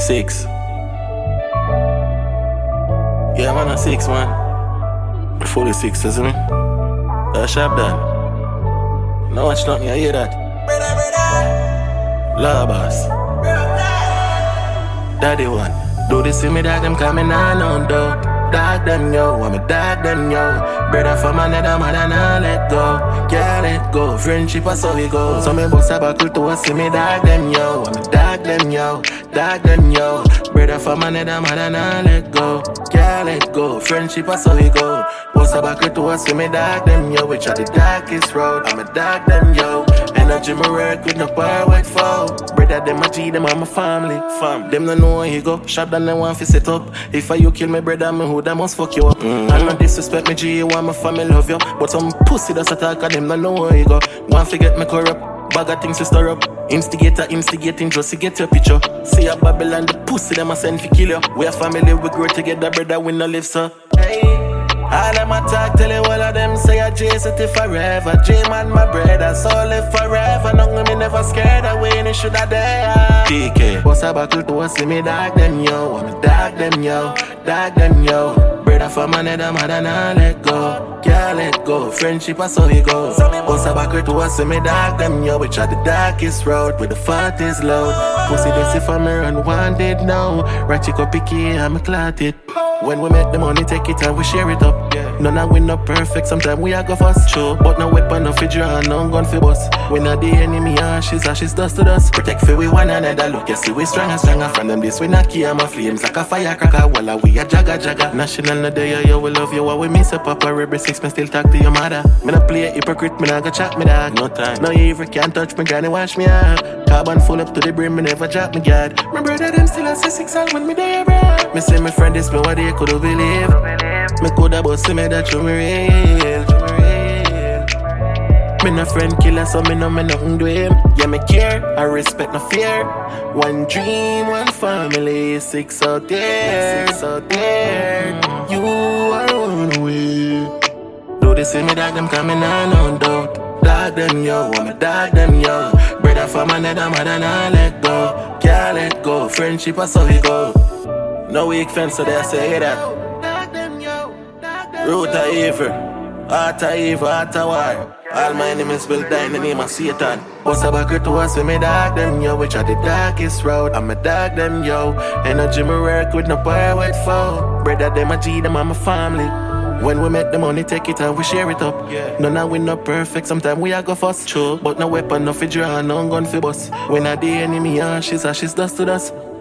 6. Yeah, man, a 6, man. Fully 6, isn't it? That's sharp done. No watch nothing, you hear that? Law boss. Daddy one. Do this to me, dog, them coming on, though. Dog them, yo, I'm a dog them, yo. Brother from another mother, nah let go. Can't let go, friendship is how we go. So me boss a buckle to us, see me dog them, yo. I'm a dog them, yo. Dog them, yo. Brother from another mother, nah let go. Can't let go, friendship is how we go. Boss a buckle to us, see me dog them, yo. Which are the darkest road, I'm a dog them, yo. Energy me work with no power with foe. Brother them a G, them are my family. Fam, them no know where you go. Shop down them want fi set up. If you kill me brother, me hood I must fuck you up. I no disrespect me G, you want my family love you. But some pussy does attack and them no know where you go. Want fi get me corrupt, bag of things to stir up. Instigator, instigating just to get your picture. See a Babylon, the pussy them a send fi kill you. We a family, we grow together, brother, we no live so. Hey. All them attack, tell you all of them say a J city forever. J-man my brother, so live forever. Nothing me never scared away, and it shoulda there. TK, boss a buckle to us, see me dog them, yo. I'm a dog them, yo. Dog them, yo. Brother from another mother, nah let go. Can't let go, friendship is how we go. Boss a buckle to us, see me dog them, yo. Which are the darkest road, with the fat is loud. Pussy this if I'm unwanted now. Ratchet up picky, I'm a clotted. When we make the money, take it and we share it up. None of we not perfect, sometimes we a go fast. Sure, but no weapon, no fi draw, no gun fi bust. We not the enemy, ashes, dust to dust. Protect for we one another, look, you see we stronger. From them this, we not keep my flames like a firecracker. While we a jagga. National no day, yo, we love you, while we miss a papa. Every 6, me still talk to your mother. Me not play a hypocrite, me not go chat me dog. No time, no evil can't touch me, granny wash me out. Carbon full up to the brim, me never drop me guard. My brother them still a say 6 all when me there, bro. Me say my friend this, me what they could believe. Me coulda bust me that you me real. Me no friend killer, so me nothing do him. Yeah, me care, I respect no fear. One dream, one family, 6 out there, 6 out there. You are one away. Do this to me, dog, them coming on doubt. Dog them, yo, I'm a dog them, yo. Brother from another mother, nah let go. Can't let go, friendship is how we go. No weak fence, so they say that. Root of evil, heart of evil, heart of war. All my enemies will die in the name of Satan. What's about to us when me dog them, yo? Which are the darkest road, I'm a dog them, yo. Energy me work with no power with foe. Brother them a G, them are my family. When we make the money, take it and we share it up. None of we not perfect, sometimes we a go fast. True, but no weapon, no fi draw, no gun fi bust. When I the enemy, ashes, dust to dust.